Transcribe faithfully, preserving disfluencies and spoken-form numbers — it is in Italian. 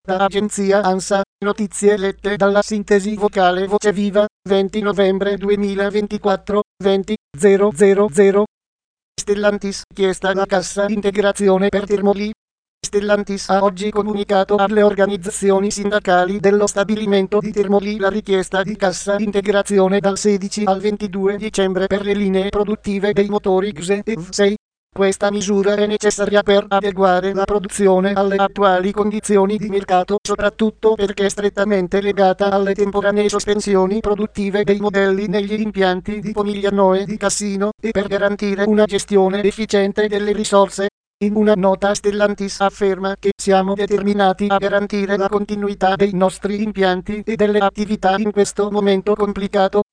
Da agenzia ANSA, notizie lette dalla sintesi vocale Voce Viva, venti novembre duemilaventiquattro, venti zero zero zero. Stellantis chiesta la cassa integrazione per Termoli. Stellantis ha oggi comunicato alle organizzazioni sindacali dello stabilimento di Termoli la richiesta di cassa integrazione dal sedici al ventidue dicembre per le linee produttive dei motori X E V sei. Questa misura è necessaria per adeguare la produzione alle attuali condizioni di mercato, soprattutto perché è strettamente legata alle temporanee sospensioni produttive dei modelli negli impianti di Pomigliano e di Cassino, e per garantire una gestione efficiente delle risorse. In una nota Stellantis afferma che siamo determinati a garantire la continuità dei nostri impianti e delle attività in questo momento complicato.